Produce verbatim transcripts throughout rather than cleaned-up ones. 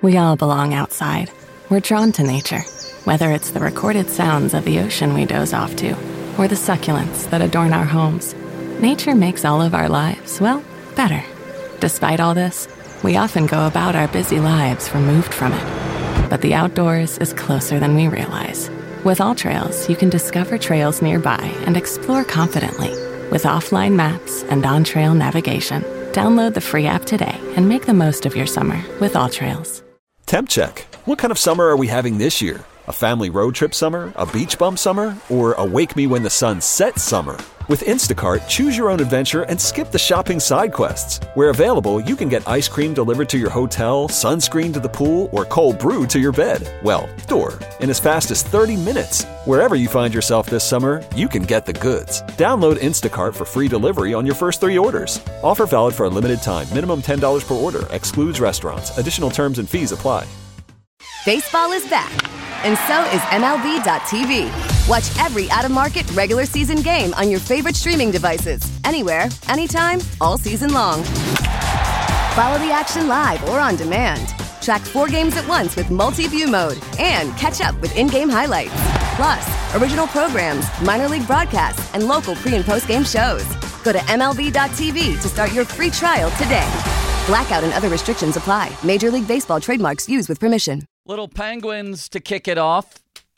We all belong outside. We're drawn to nature, whether it's the recorded sounds of the ocean we doze off to, or the succulents that adorn our homes. Nature makes all of our lives, well, better. Despite all this, we often go about our busy lives removed from it. But the outdoors is closer than we realize. With AllTrails, you can discover trails nearby and explore confidently. With offline maps and on-trail navigation, download the free app today and make the most of your summer with AllTrails. Temp check. What kind of summer are we having this year? A family road trip summer? A beach bum summer? Or a wake me when the sun sets summer? With Instacart, choose your own adventure and skip the shopping side quests. Where available, you can get ice cream delivered to your hotel, sunscreen to the pool, or cold brew to your bed. Well, door. In as fast as thirty minutes. Wherever you find yourself this summer, you can get the goods. Download Instacart for free delivery on your first three orders. Offer valid for a limited time. Minimum ten dollars per order. Excludes restaurants. Additional terms and fees apply. Baseball is back, and so is M L B dot T V. Watch every out-of-market regular season game on your favorite streaming devices, anywhere, anytime, all season long. Follow the action live or on demand. Track four games at once with multi-view mode and catch up with in-game highlights. Plus, original programs, minor league broadcasts, and local pre- and post-game shows. Go to M L B dot T V to start your free trial today. Blackout and other restrictions apply. Major League Baseball trademarks used with permission. Little Penguins to kick it off.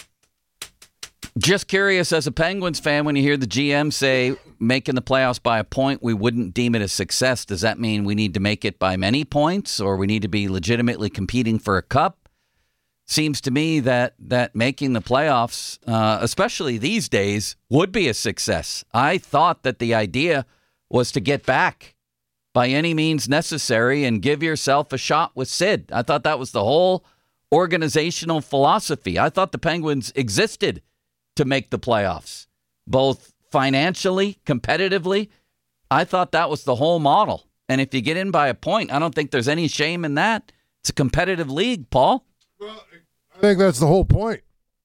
Just curious, as a Penguins fan, when you hear the G M say making the playoffs by a point, we wouldn't deem it a success. Does that mean we need to make it by many points, or we need to be legitimately competing for a cup? Seems to me that that making the playoffs, uh, especially these days, would be a success. I thought that the idea was to get back by any means necessary and give yourself a shot with Sid. I thought that was the whole organizational philosophy. I thought the Penguins existed to make the playoffs, both financially, competitively. I thought that was the whole model. And if you get in by a point, I don't think there's any shame in that. It's a competitive league, Paul. Well, I think that's the whole point.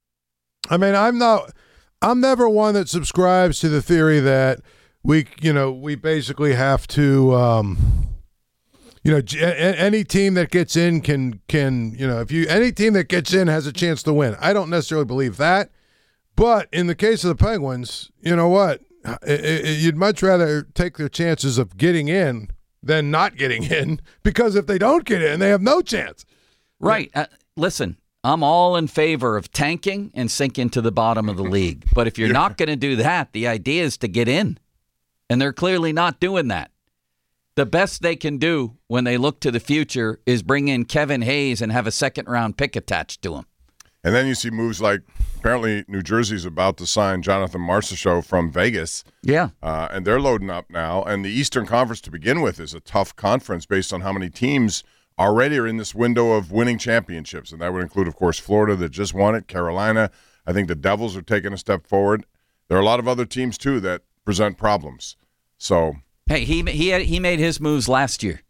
I mean, I'm not, I'm never one that subscribes to the theory that we, you know, we basically have to, um, you know, any team that gets in can, can, you know, if you, any team that gets in has a chance to win. I don't necessarily believe that. But in the case of the Penguins, you know what? It, it, you'd much rather take their chances of getting in than not getting in, because if they don't get in, they have no chance. Right. Uh, listen, I'm all in favor of tanking and sinking to the bottom of the league. But if you're yeah. not going to do that, the idea is to get in. And they're clearly not doing that. The best they can do when they look to the future is bring in Kevin Hayes and have a second-round pick attached to him. And then you see moves like, apparently New Jersey's about to sign Jonathan Marchessault from Vegas. Yeah. Uh, and they're loading up now. And the Eastern Conference to begin with is a tough conference based on how many teams already are in this window of winning championships. And that would include, of course, Florida that just won it, Carolina. I think the Devils are taking a step forward. There are a lot of other teams, too, that present problems. So, hey, he he had, he made his moves last year.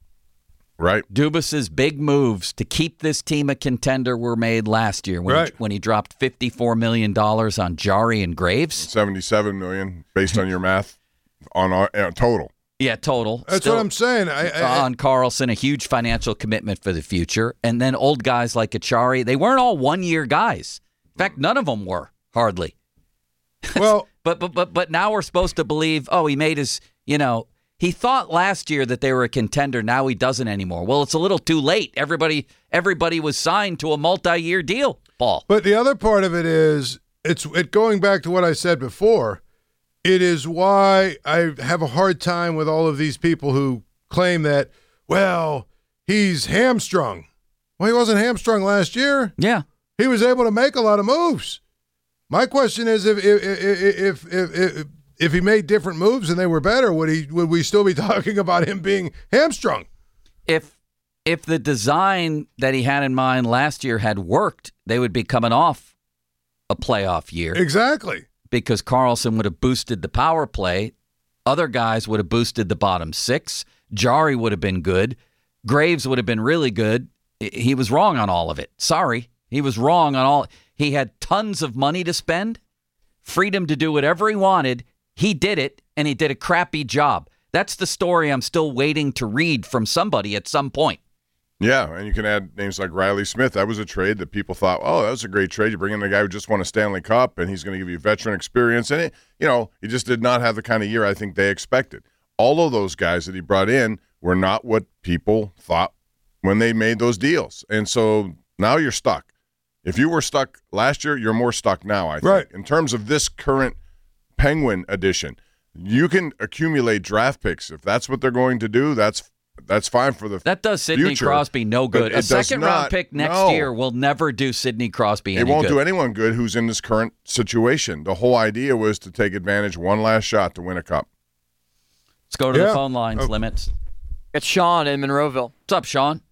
Right. Dubas's big moves to keep this team a contender were made last year when, right. he, when he dropped fifty-four million dollars on Jari and Graves. seventy-seven million dollars based on your math on our uh, total. Yeah, total. That's Still, what I'm saying. I, I, on Carlson, a huge financial commitment for the future. And then old guys like Achari, they weren't all one-year guys. In fact, none of them were, hardly. Well, but, but, but, but now we're supposed to believe, oh, he made his, you know, he thought last year that they were a contender. Now he doesn't anymore. Well, it's a little too late. Everybody everybody was signed to a multi-year deal, Paul. But the other part of it is, it's it going back to what I said before, it is why I have a hard time with all of these people who claim that, well, he's hamstrung. Well, he wasn't hamstrung last year. Yeah. He was able to make a lot of moves. My question is, if if if if, if, if If he made different moves and they were better, would he? Would we still be talking about him being hamstrung? If if the design that he had in mind last year had worked, they would be coming off a playoff year. Exactly. Because Carlson would have boosted the power play. Other guys would have boosted the bottom six. Jari would have been good. Graves would have been really good. He was wrong on all of it. Sorry. He was wrong on all. He had tons of money to spend, freedom to do whatever he wanted. He did it, and he did a crappy job. That's the story I'm still waiting to read from somebody at some point. Yeah, and you can add names like Riley Smith. That was a trade that people thought, oh, that was a great trade. You bring in a guy who just won a Stanley Cup, and he's going to give you veteran experience. And, it, you know, he just did not have the kind of year I think they expected. All of those guys that he brought in were not what people thought when they made those deals. And so now you're stuck. If you were stuck last year, you're more stuck now, I think. Right. In terms of this current Penguin edition, you can accumulate draft picks. If that's what they're going to do, that's That's fine for the That does Sidney future, Crosby no good. A second round not, pick next no. year will never do Sidney Crosby any It won't good. do anyone good who's in this current situation. The whole idea was to take advantage, one last shot to win a cup. Let's go to Yeah. the phone lines, Oh. Limits. It's Sean in Monroeville. What's up, Sean?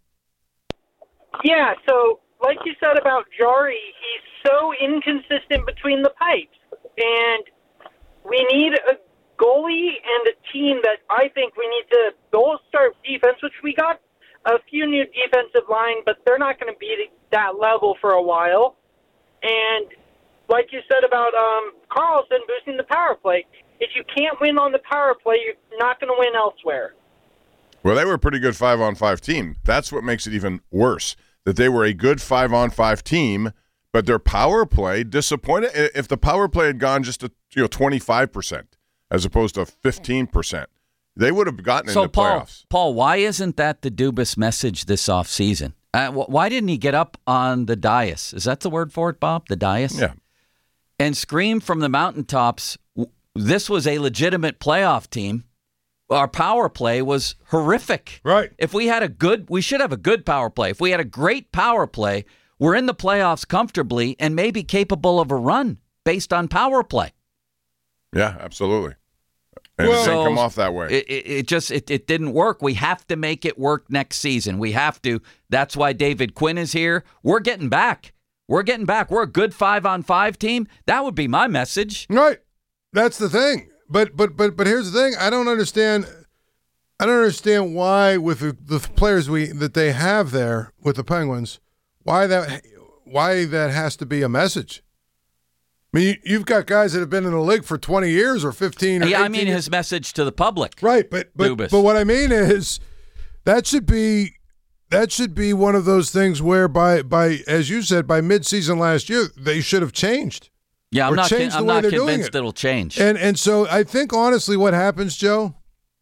Yeah, so like you said about Jari, he's so inconsistent between the pipes. And we need a goalie and a team that I think we need to bolster defense, which we got a few new defensive line, but they're not going to be at that level for a while. And like you said about um, Carlson boosting the power play, if you can't win on the power play, you're not going to win elsewhere. Well, they were a pretty good five-on-five team. That's what makes it even worse, that they were a good five-on-five team, but their power play disappointed. If the power play had gone just to you know twenty-five percent as opposed to fifteen percent, they would have gotten So, into Paul, playoffs. Paul, why isn't that the Dubas message this offseason? Uh, wh- why didn't he get up on the dais? Is that the word for it, Bob? The dais? Yeah. And scream from the mountaintops, w- this was a legitimate playoff team. Our power play was horrific. Right. If we had a good, we should have a good power play. If we had a great power play, we're in the playoffs comfortably and maybe capable of a run based on power play. Yeah, absolutely. And Well- it didn't So, come off that way. It, it, it just it, it didn't work. We have to make it work next season. We have to. That's why David Quinn is here. We're getting back. We're getting back. We're a good five on five team. That would be my message. Right. That's the thing. But but but but here's the thing. I don't understand. I don't understand why with the, the players we that they have there with the Penguins, why that why that has to be a message. I mean, you, you've got guys that have been in the league for twenty years or fifteen. Or Yeah, I eighteen mean years. his message to the public. Right, but but Dubas. but what I mean is that should be that should be one of those things where by by as you said by midseason last year they should have changed. Yeah, I'm Or not. change I'm the way not they're doing convinced it. it'll change. And and so I think honestly what happens, Joe,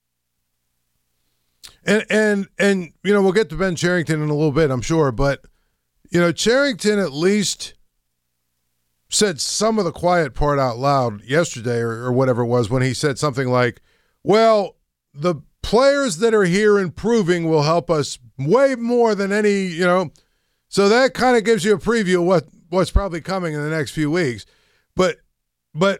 and and and you know, we'll get to Ben Cherington in a little bit, I'm sure, but you know, Cherington at least said some of the quiet part out loud yesterday or, or whatever it was when he said something like, well, the players that are here improving will help us way more than any, you know. So that kind of gives you a preview of what, what's probably coming in the next few weeks. But but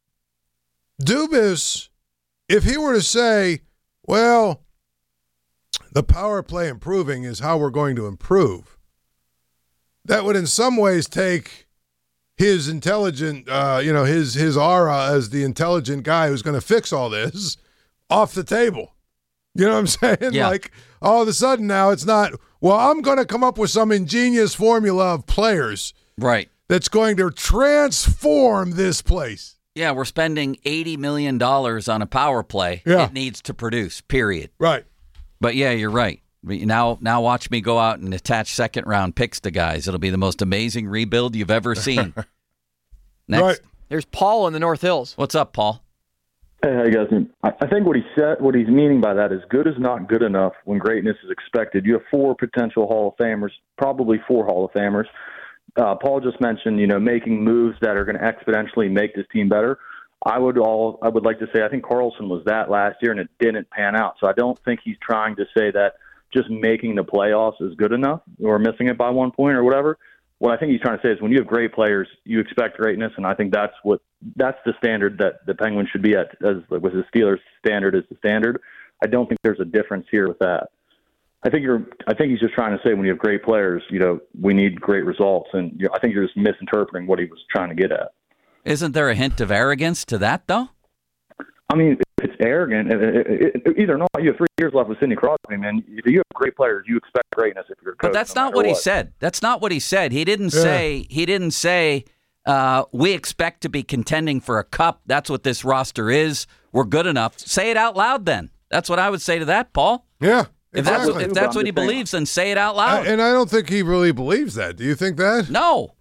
Dubas, if he were to say, well, the power play improving is how we're going to improve, that would in some ways take his intelligent, uh, you know, his his aura as the intelligent guy who's going to fix all this off the table. You know what I'm saying? Yeah. Like all of a sudden now it's not, well, I'm going to come up with some ingenious formula of players right. that's going to transform this place. Yeah, we're spending eighty million dollars on a power play. Yeah. It needs to produce, period. Right. But yeah, you're right. Now, now watch me go out and attach second round picks to guys. It'll be the most amazing rebuild you've ever seen. Next. Right. There's Paul in the North Hills. What's up, Paul? Hey, how you guys doing? I I think what he said, what he's meaning by that is good is not good enough when greatness is expected. You have four potential Hall of Famers, probably four Hall of Famers. Uh, Paul just mentioned, you know, making moves that are going to exponentially make this team better. I would all, I would like to say, I think Carlson was that last year and it didn't pan out. So I don't think he's trying to say that just making the playoffs is good enough or missing it by one point or whatever. What I think he's trying to say is when you have great players, you expect greatness, and I think that's what that's the standard that the Penguins should be at. As with the Steelers' standard is the standard. I don't think there's a difference here with that. I think you're. I think he's just trying to say when you have great players, you know, we need great results, and you know, I think you're just misinterpreting what he was trying to get at. Isn't there a hint of arrogance to that, though? I mean, it's arrogant. It, it, it, either or not, you have three years left with Sidney Crosby, man. If you have great players, you expect greatness if you're a coach. But that's no not matter what he what. said. That's not what he said. He didn't Yeah. say. He didn't say. Uh, we expect to be contending for a cup. That's what this roster is. We're good enough. Say it out loud, then. That's what I would say to that, Paul. Yeah. If that's, Exactly. if that's what he believes, then say it out loud. I, and I don't think he really believes that. Do you think that? No.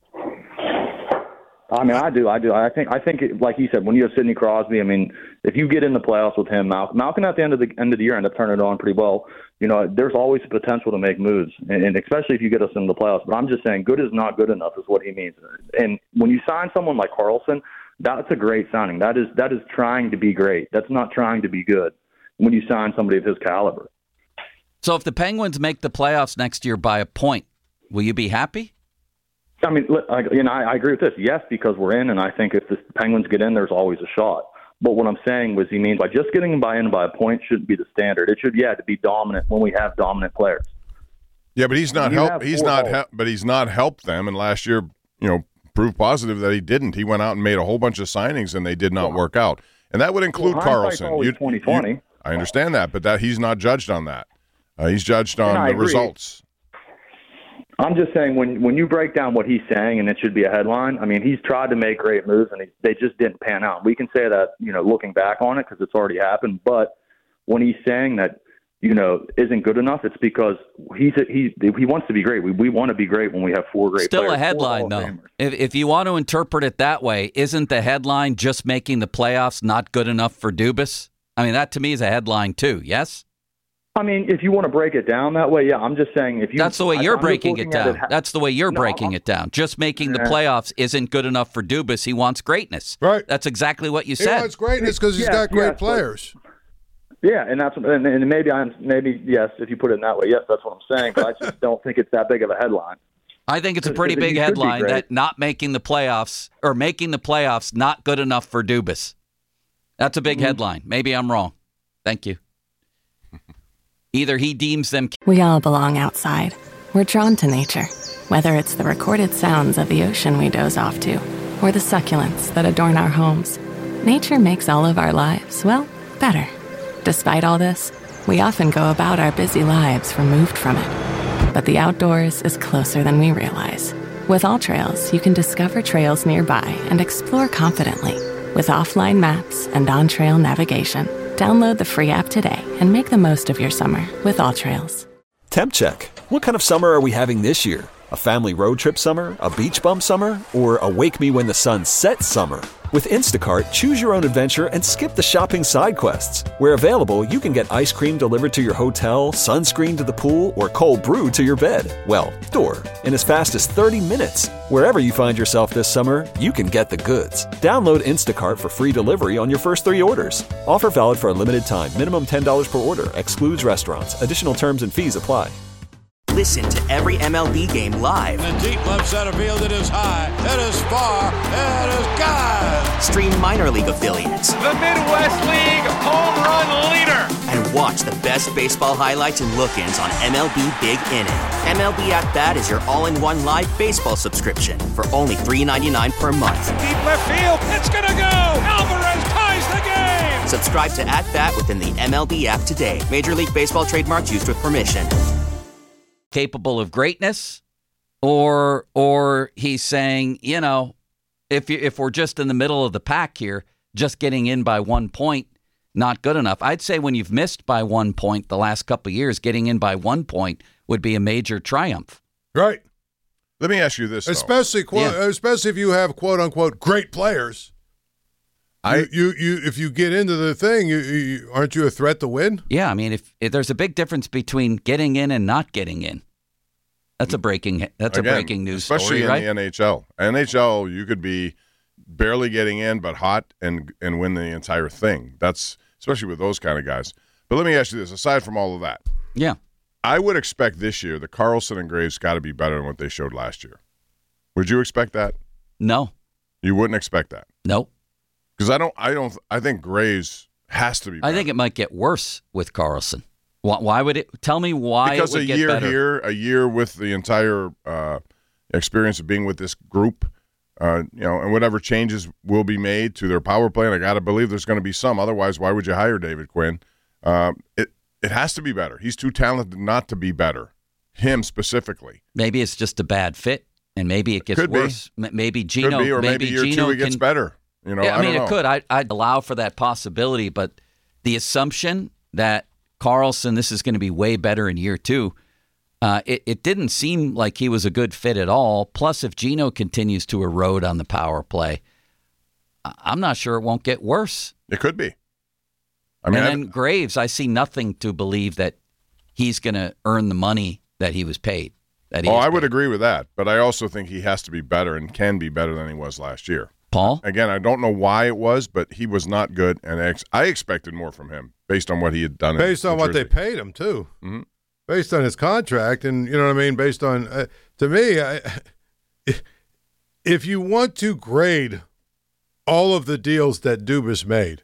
I mean, I do. I do. I think. I think, it, like you said, when you have Sidney Crosby, I mean, if you get in the playoffs with him, Malcolm, Malcolm at the end of the end of the year ended up turning it on pretty well. You know, there's always the potential to make moves, and, and especially if you get us into the playoffs. But I'm just saying, good is not good enough is what he means. And when you sign someone like Carlson, that's a great signing. That is that is trying to be great. That's not trying to be good. When you sign somebody of his caliber. So if the Penguins make the playoffs next year by a point, will you be happy? I mean, you know, I agree with this. Yes, because we're in, and I think if the Penguins get in, there's always a shot. But what I'm saying was he means by just getting by in by a point shouldn't be the standard. It should, yeah, to be dominant when we have dominant players. Yeah, but he's not help. He's not. Hel- but he's not helped them. And last year, you know, proved positive that he didn't. He went out and made a whole bunch of signings, and they did not work out. And that would include well, Carlson. You, twenty twenty. You, I understand that, but that he's not judged on that. Uh, he's judged on yeah, the agree. results. I'm just saying when when you break down what he's saying, and it should be a headline. I mean, he's tried to make great moves, and he, they just didn't pan out. We can say that, you know, looking back on it because it's already happened. But when he's saying that, you know, isn't good enough, it's because he's a, he he wants to be great. We we want to be great when we have four great. Still players, a headline though. If if you want to interpret it that way, isn't the headline just making the playoffs not good enough for Dubas? I mean, that to me is a headline too. Yes. I mean, if you want to break it down that way, yeah. I'm just saying if you. That's the way you're I, breaking it down. It ha- That's the way you're no, breaking I'm, it down. Just making the yeah. playoffs isn't good enough for Dubas. He wants greatness. Right. That's exactly what you He said. wants greatness because he's Yeah, got great yes, but- players. Yeah, and that's and, and maybe I'm maybe yes, if you put it in that way, yes, that's what I'm saying. But I just don't think it's that big of a headline. I think it's a pretty Because big he should be headline great. that not making the playoffs or making the playoffs not good enough for Dubas. That's a big Mm-hmm. headline. Maybe I'm wrong. Thank you. Either he deems them. We all belong outside. We're drawn to nature, whether it's the recorded sounds of the ocean we doze off to, or the succulents that adorn our homes. Nature makes all of our lives, well, better. Despite all this, we often go about our busy lives removed from it. But the outdoors is closer than we realize. With AllTrails, you can discover trails nearby and explore confidently. With offline maps and on-trail navigation, download the free app today and make the most of your summer with AllTrails. Temp check. What kind of summer are we having this year? A family road trip summer? A beach bum summer? Or a wake me when the sun sets summer? With Instacart, choose your own adventure and skip the shopping side quests. Where available, you can get ice cream delivered to your hotel, sunscreen to the pool, or cold brew to your bed. Well, door. In as fast as thirty minutes. Wherever you find yourself this summer, you can get the goods. Download Instacart for free delivery on your first three orders. Offer valid for a limited time. Minimum ten dollars per order. Excludes restaurants. Additional terms and fees apply. Listen to every M L B game live. In the deep left center field, it is high, it is far, it is gone. Stream minor league affiliates. The Midwest League home run leader. And watch the best baseball highlights and look-ins on M L B Big Inning. M L B At Bat is your all-in-one live baseball subscription for only three dollars and ninety-nine cents per month. Deep left field, it's gonna go. Alvarez ties the game. Subscribe to At Bat within the M L B app today. Major League Baseball trademarks used with permission. Capable of greatness, or or he's saying, you know, if you, if we're just in the middle of the pack here, just getting in by one point, not good enough. I'd say when you've missed by one point the last couple of years, getting in by one point would be a major triumph. Right. Let me ask you this, though. Especially, quote, Yeah. especially if you have quote unquote great players. I you, you, you if you get into the thing, you, you aren't you a threat to win? Yeah, I mean, if, if there's a big difference between getting in and not getting in. That's a breaking. That's again, a breaking news especially story, in right? the N H L. N H L, you could be barely getting in, but hot and and win the entire thing. That's especially with those kind of guys. But let me ask you this: aside from all of that, Yeah. I would expect this year that Carlson and Graves got to be better than what they showed last year. Would you expect that? No. You wouldn't expect that. Nope. Because I don't. I don't. I think Graves has to be better. I think it might get worse with Carlson. Why, why would it? Tell me why because it would a get year better. here, a year with the entire uh, experience of being with this group, uh, you know, and whatever changes will be made to their power play, and I got to believe there's going to be some. Otherwise, why would you hire David Quinn? Um, it it has to be better. He's too talented not to be better. Him specifically. Maybe it's just a bad fit, and maybe it gets Could be. worse. M- Maybe Gino. Could be, or maybe, year Gino two he gets can, better. You know, yeah, I, I mean, don't it know. could. I, I'd allow for that possibility, but the assumption that Carlson, this is going to be way better in year two. Uh, it, it didn't seem like he was a good fit at all. Plus, if Geno continues to erode on the power play, I'm not sure it won't get worse. It could be. I mean, and then I've, Graves, I see nothing to believe that he's going to earn the money that he was paid. That he oh, is I would paid. agree with that, but I also think he has to be better and can be better than he was last year. Paul? Again, I don't know why it was, but he was not good, and I, ex- I expected more from him based on what he had done. Based in, on in what Jersey. they paid him, too. Mm-hmm. Based on his contract, and you know what I mean? Based on, uh, to me, I, if you want to grade all of the deals that Dubas made,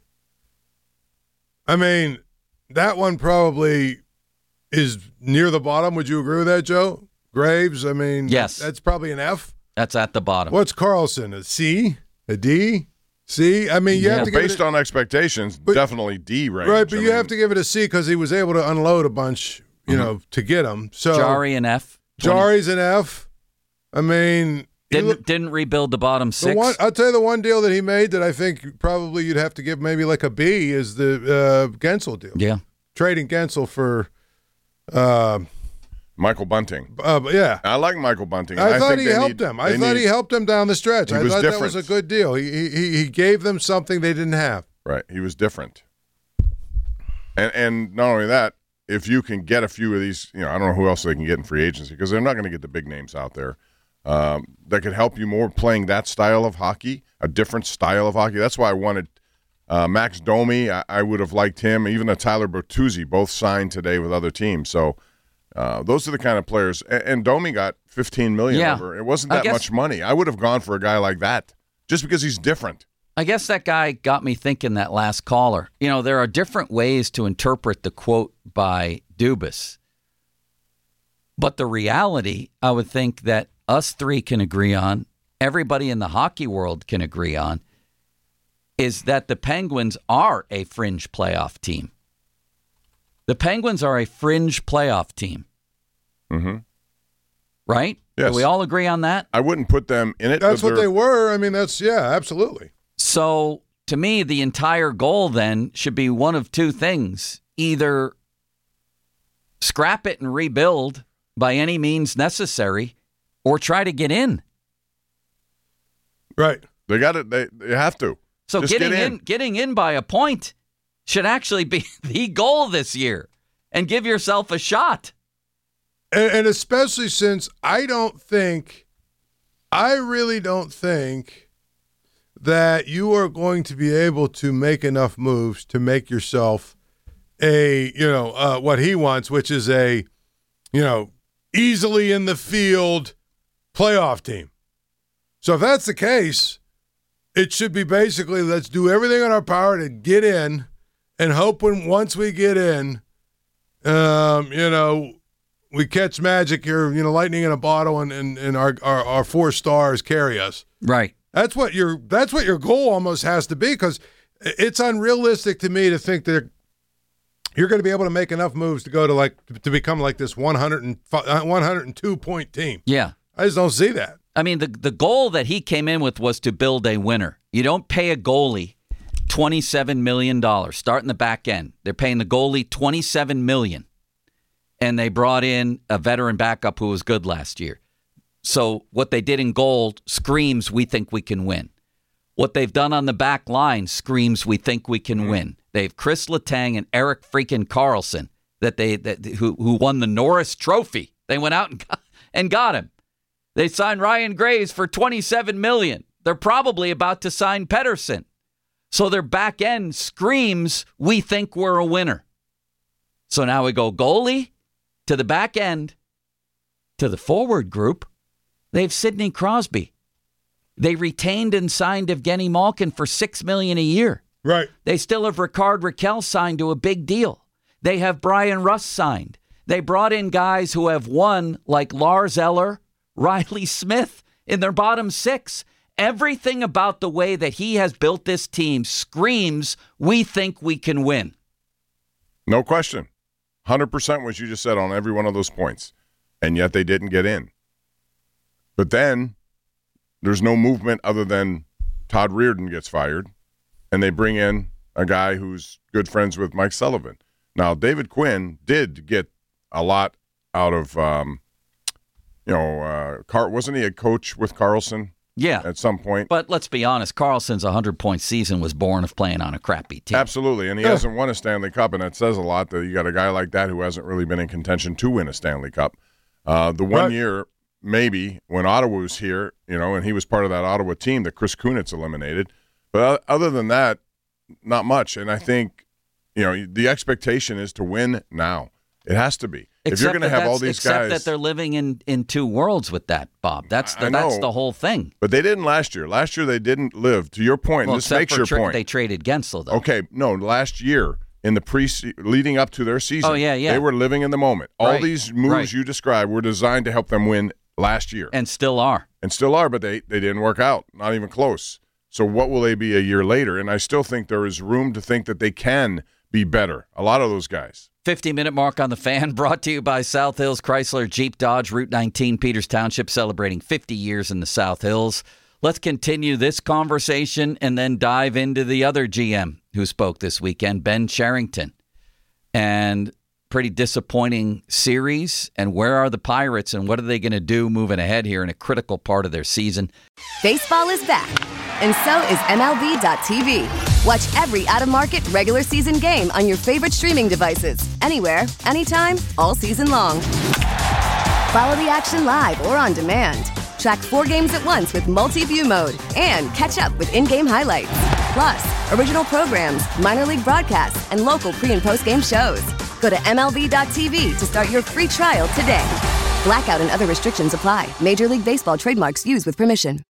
I mean, that one probably is near the bottom. Would you agree with that, Joe? Graves, I mean, yes, that's probably an F. That's at the bottom. What's Carlson? A C? A D? C? I mean, you yeah. have to well, give based it a, on expectations, but, definitely D range. right? But I you mean, have to give it a C because he was able to unload a bunch, you mm-hmm. know, to get him. So Jari an F. Jari's an F. I mean, didn't look, didn't rebuild the bottom six. The one, I'll tell you the one deal that he made that I think probably you'd have to give maybe like a B is the uh, Gensel deal. Yeah, trading Gensel for. Uh, Michael Bunting. Uh, yeah. I like Michael Bunting. I, I thought think he they helped need, him. I thought need, he helped him down the stretch. I was thought different. that was a good deal. He, he he gave them something they didn't have. Right. He was different. And and not only that, if you can get a few of these, you know, I don't know who else they can get in free agency because they're not going to get the big names out there um, that could help you more playing that style of hockey, a different style of hockey. That's why I wanted uh, Max Domi. I, I would have liked him. Even a Tyler Bertuzzi, both signed today with other teams. So uh, those are the kind of players. And, and Domi got fifteen million yeah. over. It wasn't that guess, much money. I would have gone for a guy like that just because he's different. I guess that guy got me thinking, that last caller. You know, there are different ways to interpret the quote by Dubas. But the reality, I would think that us three can agree on, everybody in the hockey world can agree on, is that the Penguins are a fringe playoff team. The Penguins are a fringe playoff team. Mm-hmm. Right? Yes. Do we all agree on that? I wouldn't put them in it. That's what they were. I mean, that's, yeah, absolutely. So, to me, the entire goal then should be one of two things. Either scrap it and rebuild by any means necessary, or try to get in. Right. They got it. They, they have to. So Just getting get in. in, getting in by a point should actually be the goal this year, and give yourself a shot. And, and especially since I don't think, I really don't think that you are going to be able to make enough moves to make yourself a, you know, uh, what he wants, which is a, you know, easily in the field playoff team. So if that's the case, it should be basically let's do everything in our power to get in and hope when once we get in, um, you know, we catch magic here, you know, lightning in a bottle and, and, and our, our, our four stars carry us. Right. That's what your that's what your goal almost has to be, because it's unrealistic to me to think that you're going to be able to make enough moves to go to like to become like this one hundred two point team. Yeah. I just don't see that. I mean, the the goal that he came in with was to build a winner. You don't pay a goalie twenty-seven million dollars, start in the back end. They're paying the goalie twenty-seven million dollars, and they brought in a veteran backup who was good last year. So what they did in goal screams we think we can win. What they've done on the back line screams we think we can win. They have Chris Letang and Eric freaking Carlson that they that who who won the Norris Trophy. They went out and got, and got him. They signed Ryan Graves for twenty-seven million dollars. They're probably about to sign Pettersson. So their back end screams we think we're a winner. So now we go goalie to the back end to the forward group. They have Sidney Crosby. They retained and signed Evgeny Malkin for six million dollars a year. Right. They still have Ricard Raquel signed to a big deal. They have Brian Russ signed. They brought in guys who have won, like Lars Eller, Riley Smith, in their bottom six. Everything about the way that he has built this team screams we think we can win. No question. one hundred percent what you just said on every one of those points. And yet they didn't get in. But then there's no movement other than Todd Reardon gets fired, and they bring in a guy who's good friends with Mike Sullivan. Now, David Quinn did get a lot out of, um, you know, uh, Car- wasn't he a coach with Carlson? Yeah. At some point. But let's be honest, Carlson's one hundred point season was born of playing on a crappy team. Absolutely, and he hasn't won a Stanley Cup, and that says a lot that you got a guy like that who hasn't really been in contention to win a Stanley Cup. Uh, the one Right. year, maybe, when Ottawa was here, you know, and he was part of that Ottawa team that Chris Kunitz eliminated. But other than that, not much. And I think, you know, the expectation is to win now. It has to be. Except if you're going to that have all that's- these except guys, that they're living in, in two worlds with that, Bob. That's the I know, that's the whole thing. But they didn't last year. Last year they didn't live. To your point, Well, this except makes for your tra- point. They traded Gensel, though. Okay, no, last year in the pre leading up to their season, Oh, yeah, yeah. they were living in the moment. All Right, these moves right. you described were designed to help them win last year, And still are. and still are, but they they didn't work out, not even close. So what will they be a year later? And I still think there is room to think that they can be better. A lot of those guys. fifty-minute mark on the Fan, brought to you by South Hills Chrysler Jeep Dodge, Route nineteen, Peters Township, celebrating fifty years in the South Hills. Let's continue this conversation and then dive into the other G M who spoke this weekend, Ben Cherington. And pretty disappointing series. And where are the Pirates, and what are they going to do moving ahead here in a critical part of their season? Baseball is back, and so is M L B dot T V. Watch every out-of-market regular season game on your favorite streaming devices, anywhere, anytime, all season long. Follow the action live or on demand. Track four games at once with multi-view mode and catch up with in-game highlights. Plus, original programs, minor league broadcasts, and local pre- and post-game shows. Go to M L B dot T V to start your free trial today. Blackout and other restrictions apply. Major League Baseball trademarks used with permission.